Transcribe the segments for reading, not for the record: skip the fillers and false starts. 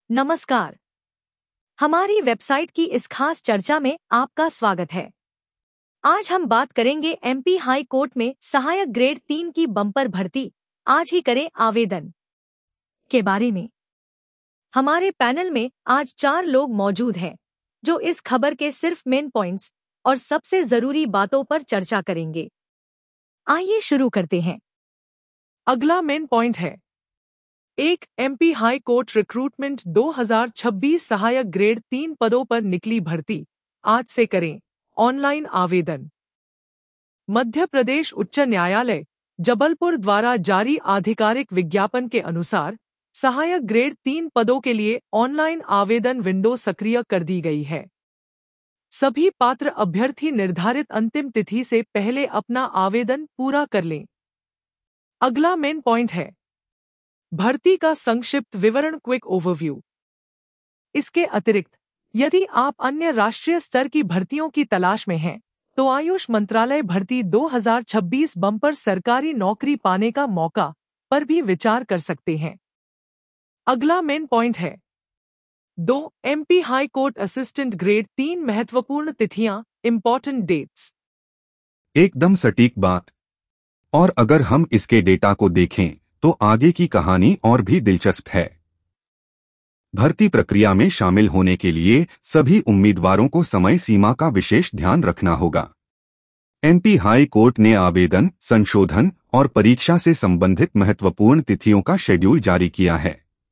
नमस्कार। हमारी वेबसाइट की इस खास चर्चा में आपका स्वागत है। आज हम बात करेंगे एमपी हाई कोर्ट में सहायक ग्रेड 3 की बम्पर भर्ती आज ही करें आवेदन के बारे में। हमारे पैनल में आज 4 लोग मौजूद हैं जो इस खबर के सिर्फ मेन पॉइंट्स और सबसे जरूरी बातों पर चर्चा करेंगे। आइए शुरू करते हैं। अगला मेन पॉइंट है 1. एमपी हाई कोर्ट रिक्रूटमेंट 2026 सहायक ग्रेड 3 पदों पर निकली भर्ती, आज से करें ऑनलाइन आवेदन। मध्य प्रदेश उच्च न्यायालय जबलपुर द्वारा जारी आधिकारिक विज्ञापन के अनुसार सहायक ग्रेड 3 पदों के लिए ऑनलाइन आवेदन विंडो सक्रिय कर दी गई है। सभी पात्र अभ्यर्थी निर्धारित अंतिम तिथि से पहले अपना आवेदन पूरा कर लें। अगला मेन पॉइंट है भर्ती का संक्षिप्त विवरण, क्विक ओवरव्यू। इसके अतिरिक्त यदि आप अन्य राष्ट्रीय स्तर की भर्तियों की तलाश में हैं, तो आयुष मंत्रालय भर्ती 2026 बम्पर सरकारी नौकरी पाने का मौका पर भी विचार कर सकते हैं। अगला मेन पॉइंट है 2. MP high court assistant grade 3 महत्वपूर्ण तिथियां, इंपॉर्टेंट डेट्स। एकदम सटीक बात। और अगर हम इसके डेटा को देखें तो आगे की कहानी और भी दिलचस्प है। भर्ती प्रक्रिया में शामिल होने के लिए सभी उम्मीदवारों को समय सीमा का विशेष ध्यान रखना होगा। एमपी हाई कोर्ट ने आवेदन, संशोधन और परीक्षा से संबंधित महत्वपूर्ण तिथियों का शेड्यूल जारी किया है।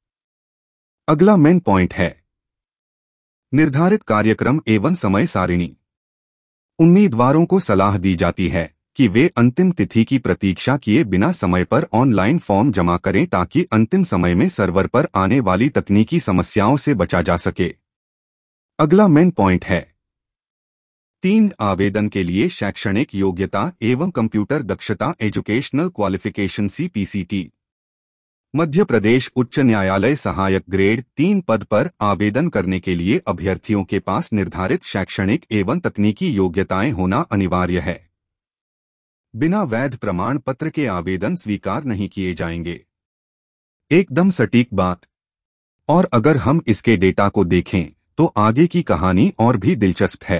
अगला मेन पॉइंट है निर्धारित कार्यक्रम एवं समय सारिणी। उम्मीदवारों को सलाह दी जाती है कि वे अंतिम तिथि की प्रतीक्षा किए बिना समय पर ऑनलाइन फॉर्म जमा करें ताकि अंतिम समय में सर्वर पर आने वाली तकनीकी समस्याओं से बचा जा सके। अगला मेन पॉइंट है 3. आवेदन के लिए शैक्षणिक योग्यता एवं कंप्यूटर दक्षता, educational qualification CPCT। Madhya Pradesh उच्च न्यायालय सहायक ग्रेड 3 पद पर आवेदन करने के लिए अभ्यर्थियों के पास निर्धारित शैक्षणिक एवं तकनीकी योग्यताएं होना अनिवार्य है। बिना वैध प्रमाण पत्र के आवेदन स्वीकार नहीं किए जाएंगे। एकदम सटीक बात। और अगर हम इसके डेटा को देखें तो आगे की कहानी और भी दिलचस्प है।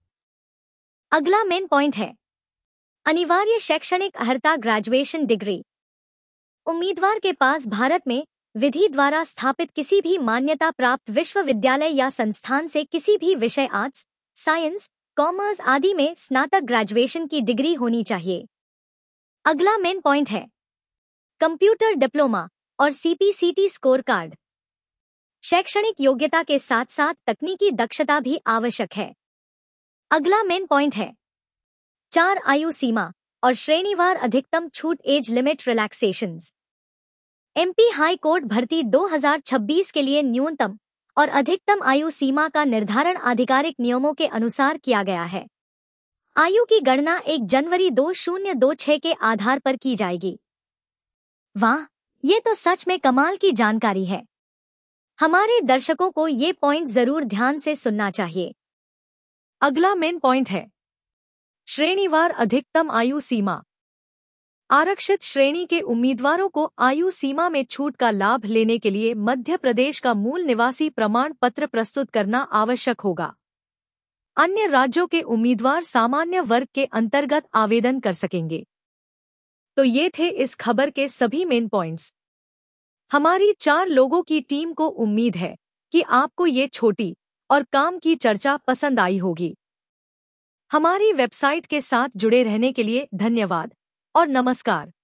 अगला मेन पॉइंट है अनिवार्य शैक्षणिक अर्हता, ग्रेजुएशन डिग्री। उम्मीदवार के पास भारत में विधि द्वारा स्थापित किसी भी मान्यता प्राप्त विश्वविद्यालय या संस्थान से किसी भी विषय आर्ट्स, साइंस, कॉमर्स आदि में स्नातक ग्रेजुएशन की डिग्री होनी चाहिए। अगला मेन पॉइंट है कंप्यूटर डिप्लोमा और CPCT स्कोर कार्ड। शैक्षणिक योग्यता के साथ साथ तकनीकी दक्षता भी आवश्यक है। अगला मेन पॉइंट है 4 आयु सीमा और श्रेणीवार अधिकतम छूट, age limit relaxations. MP high court भर्ती 2026 के लिए न्यूनतम और अधिकतम आयु सीमा का निर्धारण आधिकारिक नियमों के अनुसार किया गया है। आयु की गणना 1 जनवरी 2026 के आधार पर की जाएगी। वाह, ये तो सच में कमाल की जानकारी है। हमारे दर्शकों को ये पॉइंट जरूर ध्यान से सुनना चाहिए। अगला मेन पॉइंट है श्रेणीवार अधिकतम आयु सीमा। आरक्षित श्रेणी के उम्मीदवारों को आयु सीमा में छूट का लाभ लेने के लिए मध्य प्रदेश का मूल निवासी प्रमाण पत्र प्रस्तुत करना आवश्यक होगा। अन्य राज्यों के उम्मीदवार सामान्य वर्ग के अंतर्गत आवेदन कर सकेंगे। तो ये थे इस खबर के सभी मेन पॉइंट्स। हमारी 4 लोगों की टीम को उम्मीद है कि आपको ये छोटी और काम की चर्चा पसंद आई होगी। हमारी वेबसाइट के साथ जुड़े रहने के लिए धन्यवाद और नमस्कार।